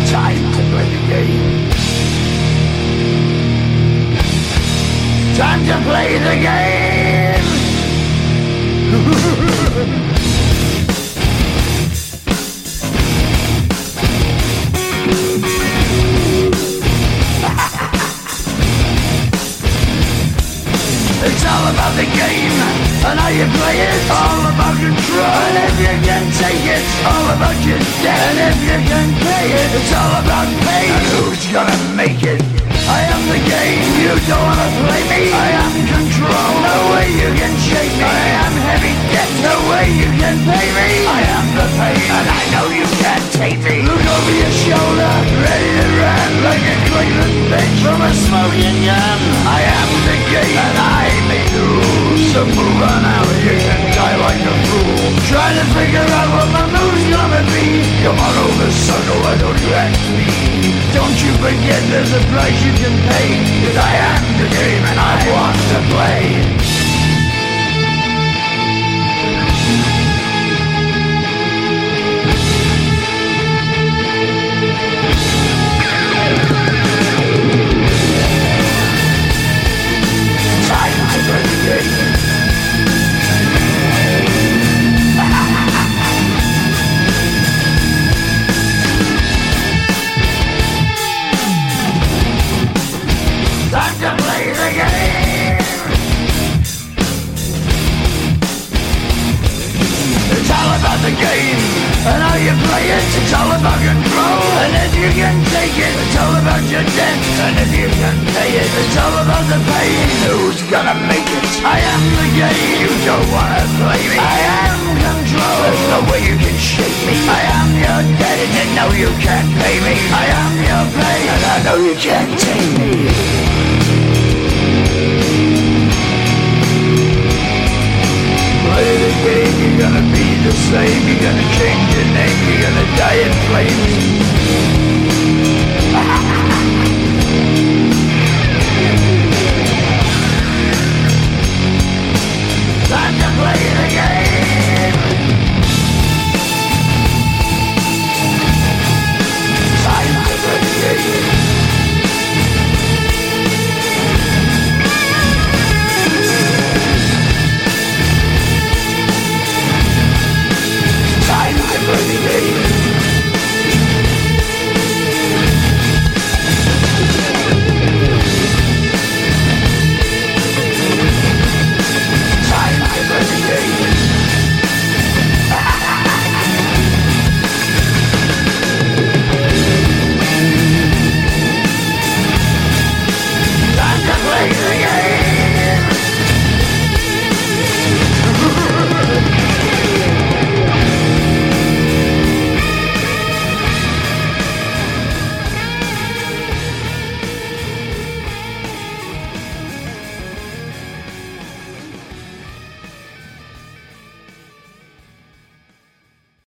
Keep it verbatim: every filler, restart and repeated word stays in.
Time to play the game. Time to play the game. It's all about the game and how you play it. All about control, and if you can take it, all about your debt. And if you can pay it, it's all about pain. And who's gonna make it? I am the game, you don't wanna play me. I am control, no way you can shake me. I am heavy debt, no way you can pay me. I am the pain, and I know you can't take me. Look over your shoulder, ready to run like a Cleveland bitch from a smoking gun. I am the game, and I make the rules. So move on out, you can die like a fool. Trying to figure out what my move's gonna be. Come on over, sucker, why don't you ask me? Don't you forget there's a price you can pay. Cause I am the game and I want to play. Time to play the game. Time to play the game. It's all about the game and how you play it. It's all about control, and if you can take it, it's all about your debt. And if you can pay it, it's all about the pain. Who's gonna make it? I am the game. You don't wanna play me. I am control. There's no way you can shake me. I am your debt, and you know you can't pay me. I am your pain, and I know you can't take me. Play the game, you're gonna be the same. You're gonna change your name, you're gonna die in flames.